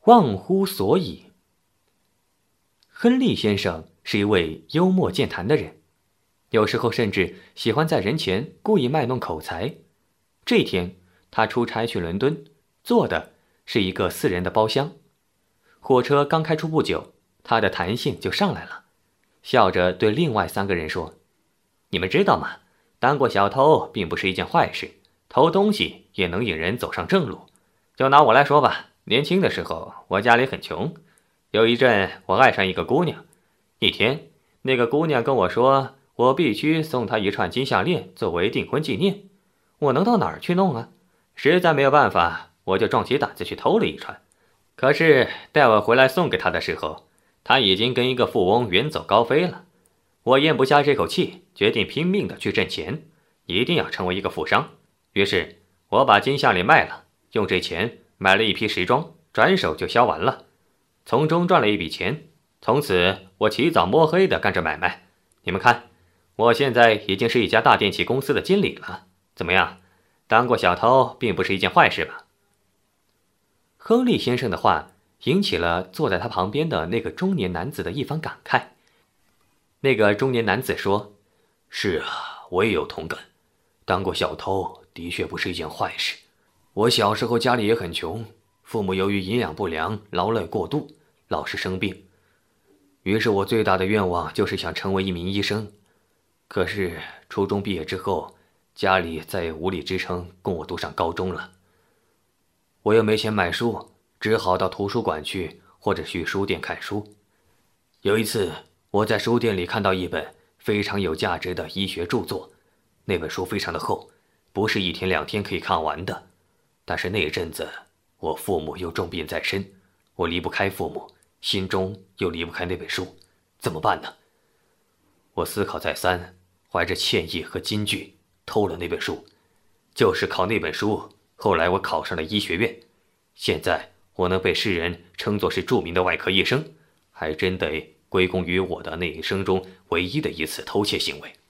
忘乎所以。亨利先生是一位幽默健谈的人，有时候甚至喜欢在人前故意卖弄口才。这一天，他出差去伦敦，坐的是一个4人的包厢。火车刚开出不久，他的弹性就上来了，笑着对另外3个人说：“你们知道吗？当过小偷并不是一件坏事，偷东西也能引人走上正路。就拿我来说吧，年轻的时候我家里很穷，有一阵我爱上一个姑娘。一天，那个姑娘跟我说，我必须送她一串金项链作为订婚纪念。我能到哪儿去弄啊？实在没有办法，我就壮起胆子去偷了一串。可是待我回来送给她的时候，她已经跟一个富翁远走高飞了。我咽不下这口气，决定拼命的去挣钱，一定要成为一个富商。于是我把金项链卖了，用这钱买了一批时装，转手就销完了，从中赚了一笔钱。从此我起早摸黑的干着买卖。你们看，我现在已经是一家大电器公司的经理了。怎么样，当过小偷并不是一件坏事吧？”亨利先生的话引起了坐在他旁边的那个中年男子的一番感慨。那个中年男子说：“是啊，我也有同感。当过小偷的确不是一件坏事。我小时候家里也很穷，父母由于营养不良、劳累过度，老是生病。于是我最大的愿望就是想成为一名医生。可是初中毕业之后，家里再也无力支撑供我读上高中了。我又没钱买书，只好到图书馆去，或者去书店看书。有一次，我在书店里看到一本非常有价值的医学著作，那本书非常的厚，不是1天2天可以看完的。但是那一阵子，我父母又重病在身，我离不开父母，心中又离不开那本书，怎么办呢？我思考再三，怀着歉意和惊惧，偷了那本书。就是靠那本书，后来我考上了医学院。现在我能被世人称作是著名的外科医生，还真得归功于我的那一生中唯一的一次偷窃行为。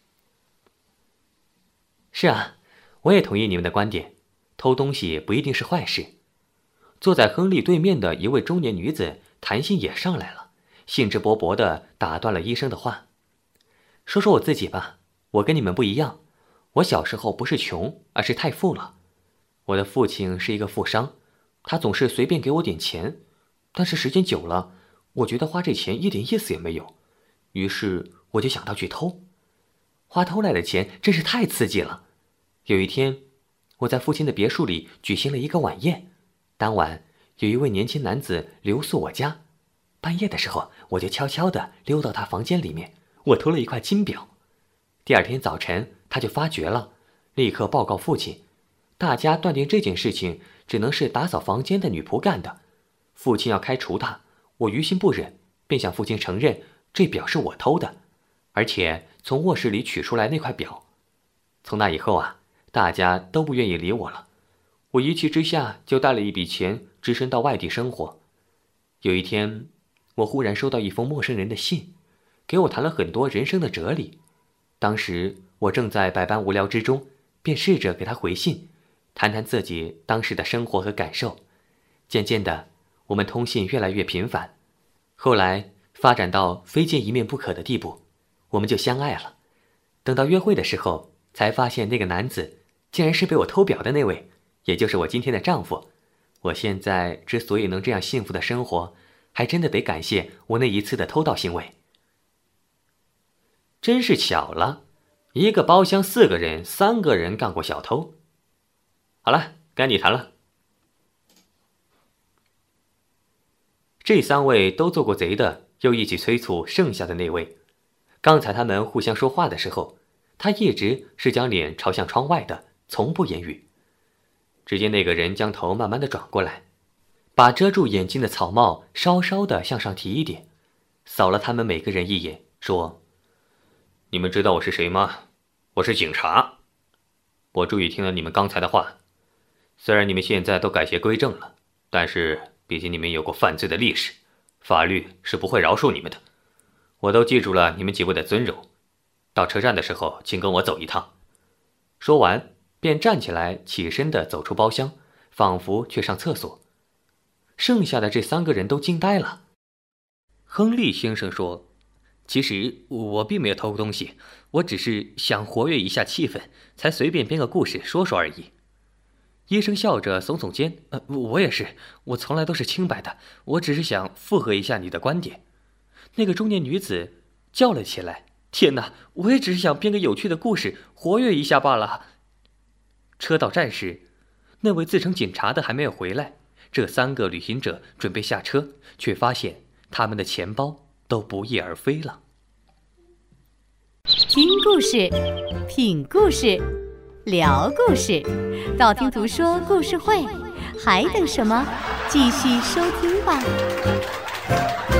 是啊，我也同意你们的观点，偷东西不一定是坏事。坐在亨利对面的一位中年女子弹性也上来了，兴致勃勃地打断了医生的话。说说我自己吧，我跟你们不一样，我小时候不是穷，而是太富了。我的父亲是一个富商，他总是随便给我点钱，但是时间久了，我觉得花这钱一点意思也没有，于是我就想到去偷。花偷来的钱真是太刺激了。有一天，我在父亲的别墅里举行了一个晚宴，当晚有一位年轻男子留宿我家，半夜的时候，我就悄悄地溜到他房间里面，我偷了一块金表。第2天早晨，他就发觉了，立刻报告父亲。大家断定这件事情只能是打扫房间的女仆干的，父亲要开除他。我于心不忍，便向父亲承认这表是我偷的，而且从卧室里取出来那块表。从那以后啊，大家都不愿意理我了。我一气之下就带了一笔钱，只身到外地生活。有一天，我忽然收到一封陌生人的信，给我谈了很多人生的哲理。当时我正在百般无聊之中，便试着给他回信，谈谈自己当时的生活和感受。渐渐的，我们通信越来越频繁，后来发展到非见一面不可的地步，我们就相爱了。等到约会的时候，才发现那个男子竟然是被我偷表的那位，也就是我今天的丈夫。我现在之所以能这样幸福的生活，还真的得感谢我那一次的偷盗行为。真是巧了，一个包厢4个人，3个人干过小偷。好了，该你谈了。这3位都做过贼的，又一起催促剩下的那位。刚才他们互相说话的时候，他一直是将脸朝向窗外的，从不言语。只见那个人将头慢慢的转过来，把遮住眼睛的草帽稍稍的向上提一点，扫了他们每个人一眼，说：“你们知道我是谁吗？我是警察。我注意听了你们刚才的话，虽然你们现在都改邪归正了，但是毕竟你们有过犯罪的历史，法律是不会饶恕你们的。我都记住了你们几位的尊容，到车站的时候请跟我走一趟。”说完便站起来起身地走出包厢，仿佛去上厕所。 剩下的这3个人都惊呆了。亨利先生说：“其实我并没有偷东西，我只是想活跃一下气氛，才随便编个故事说说而已。”医生笑着耸耸肩：“我也是，我从来都是清白的，我只是想附和一下你的观点。”那个中年女子叫了起来：“天哪，我也只是想编个有趣的故事，活跃一下罢了。”车到站时，那位自称警察的还没有回来。这3个旅行者准备下车，却发现他们的钱包都不翼而飞了。 听故事，品故事，聊故事，道听途说故事会，还等什么？继续收听吧。